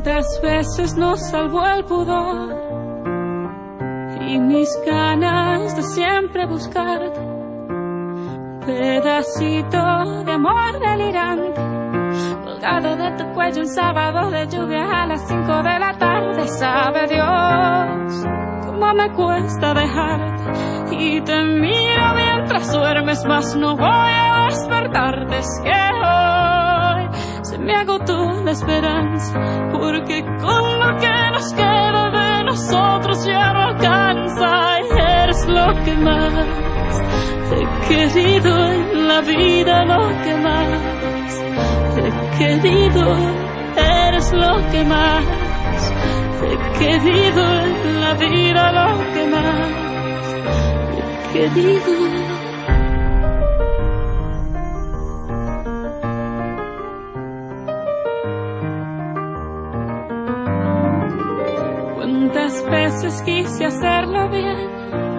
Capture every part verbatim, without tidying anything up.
Cuántas veces nos salvó el pudor y mis ganas de siempre buscarte, pedacito de amor delirante, colgado de tu cuello un sábado de lluvia a las cinco de la tarde. Sabe Dios cómo me cuesta dejarte, y te miro mientras duermes, mas no voy a despertarte. Es que hoy se me agotó la esperanza, porque con lo que nos queda de nosotros ya no alcanza. Y eres lo que más he querido en la vida, lo que más he querido. Eres lo que más he querido en la vida, lo que más he querido. Cuántas veces quise hacerlo bien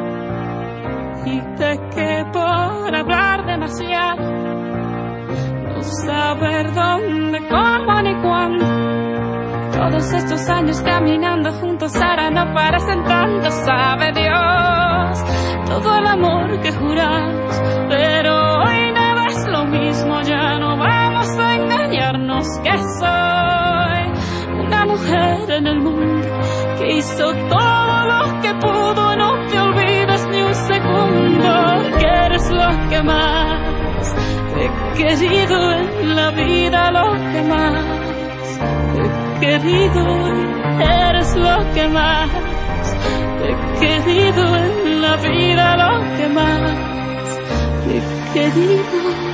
y pequé por hablar demasiado, no saber dónde, cómo ni cuándo. Todos estos años caminando juntos ahora no parecen tanto. Sabe Dios todo el amor que juramos, pero hoy nada es lo mismo. Ya no vamos a engañarnos, que soy una mujer en el mundo que hizo todo lo que pudo. No te olvides ni un segundo que eres lo que más he querido en la vida, lo que más he querido. Eres lo que más he querido en la vida, lo que más he querido.